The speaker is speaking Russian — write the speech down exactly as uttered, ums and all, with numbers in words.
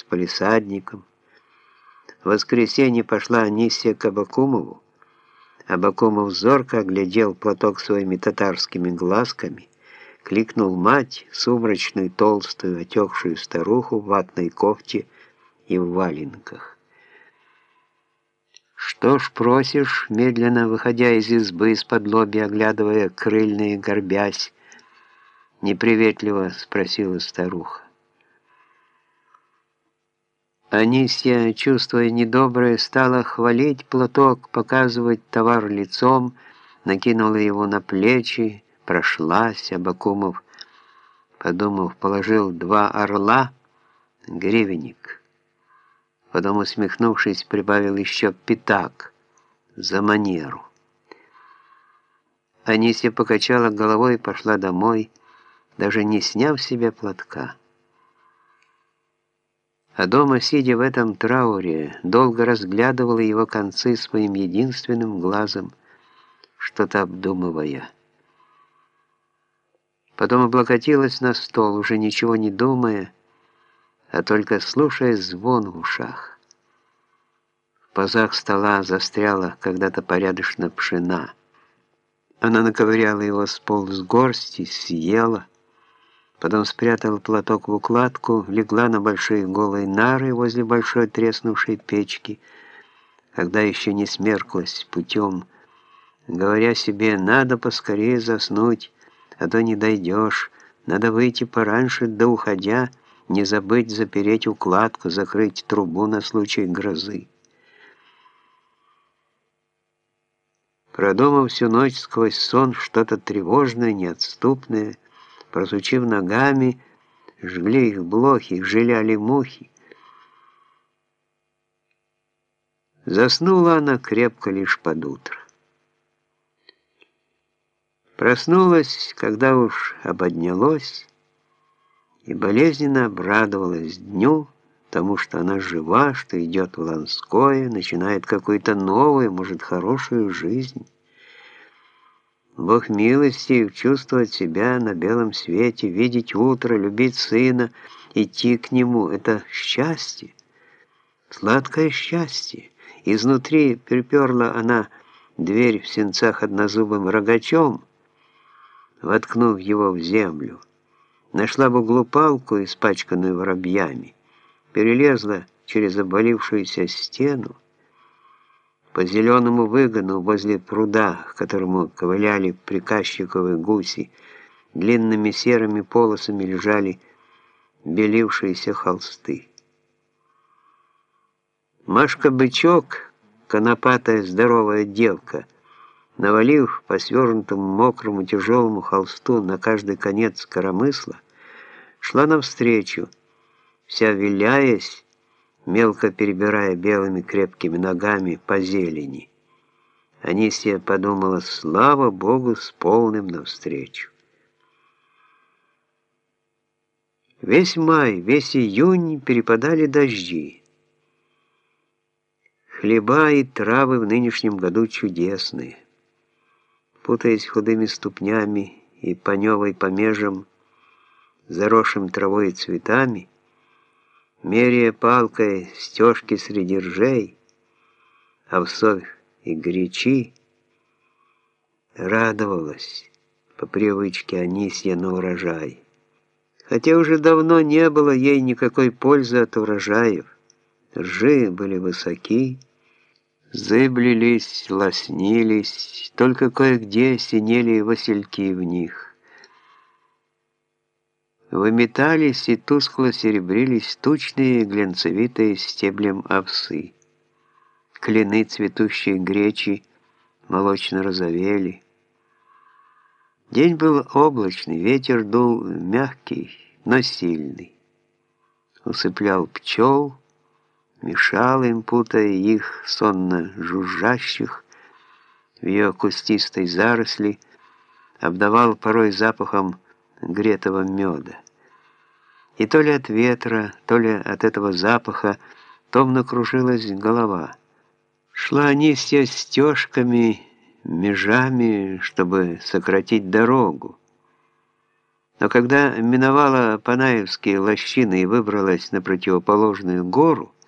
с палисадником. В воскресенье пошла Анисия к Абакумову. Абакумов зорко оглядел платок своими татарскими глазками, кликнул мать, сумрачную, толстую, отекшую старуху в ватной кофте и в валенках. «Что ж просишь?» — медленно выходя из избы, из-подлобья, оглядывая крыльные, горбясь, неприветливо спросила старуха. Анисья, чувствуя недоброе, стала хвалить платок, показывать товар лицом, накинула его на плечи, прошлась. Абакумов, подумав, положил два орла, гривенник. Потом, усмехнувшись, прибавил еще пятак за манеру. Анисья покачала головой и пошла домой, даже не сняв с себя платка. А дома, сидя в этом трауре, долго разглядывала его концы своим единственным глазом, что-то обдумывая. Потом облокотилась на стол, уже ничего не думая, а только слушая звон в ушах. В пазах стола застряла когда-то порядочно пшена. Она наковыряла его с полу с горсти, съела, потом спрятала платок в укладку, легла на большие голые нары возле большой треснувшей печки, когда еще не смерклась путем, говоря себе: «Надо поскорее заснуть, а то не дойдешь, надо выйти пораньше, да уходя, не забыть запереть укладку, закрыть трубу на случай грозы». Продумав всю ночь сквозь сон что-то тревожное, неотступное, просучив ногами, жгли их блохи, жиляли мухи. Заснула она крепко лишь под утро. Проснулась, когда уж ободнялось, и болезненно обрадовалась дню, тому, что она жива, что идет в Ланское, начинает какую-то новую, может, хорошую жизнь. Бог милостив, чувствовать себя на белом свете, видеть утро, любить сына, идти к нему — это счастье, сладкое счастье. Изнутри приперла она дверь в сенцах однозубым рогачом, воткнув его в землю. Нашла в углу палку, испачканную воробьями, перелезла через обвалившуюся стену, по зеленому выгону возле пруда, к которому ковыляли приказчиковые гуси, длинными серыми полосами лежали белившиеся холсты. Машка-бычок, конопатая здоровая девка, навалив по свернутому мокрому тяжелому холсту на каждый конец коромысла, шла навстречу, вся виляясь, мелко перебирая белыми крепкими ногами по зелени. Анисья подумала: слава Богу, с полным навстречу. Весь май, весь июнь перепадали дожди. Хлеба и травы в нынешнем году чудесные. Путаясь худыми ступнями и по Невой помежам, заросшим травой и цветами, меряя палкой стежки среди ржей, овсов и горячи, радовалась по привычке Анисья на урожай. Хотя уже давно не было ей никакой пользы от урожаев. Ржи были высоки, зыблились, лоснились, только кое-где синели васильки в них. Выметались и тускло серебрились тучные глянцевитые стеблем овсы. Клены цветущей гречи молочно розовели. День был облачный, ветер дул мягкий, но сильный. Усыплял пчел, мешал им, путая их сонно жужжащих в ее кустистой заросли, обдавал порой запахом гретого меда. И то ли от ветра, то ли от этого запаха томно кружилась голова. Шла Анисья стежками, межами, чтобы сократить дорогу. Но когда миновала Панаевские лощины и выбралась на противоположную гору,